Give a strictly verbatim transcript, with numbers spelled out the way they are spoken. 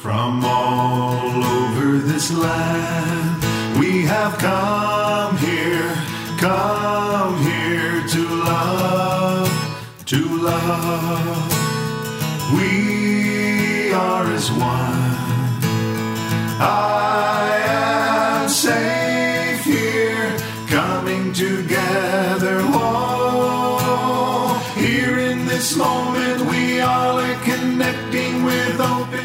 From all over this land, we have come here, come here to love, to love. We are as one. I am safe here, coming together. Oh, here in this moment, we all are connecting with open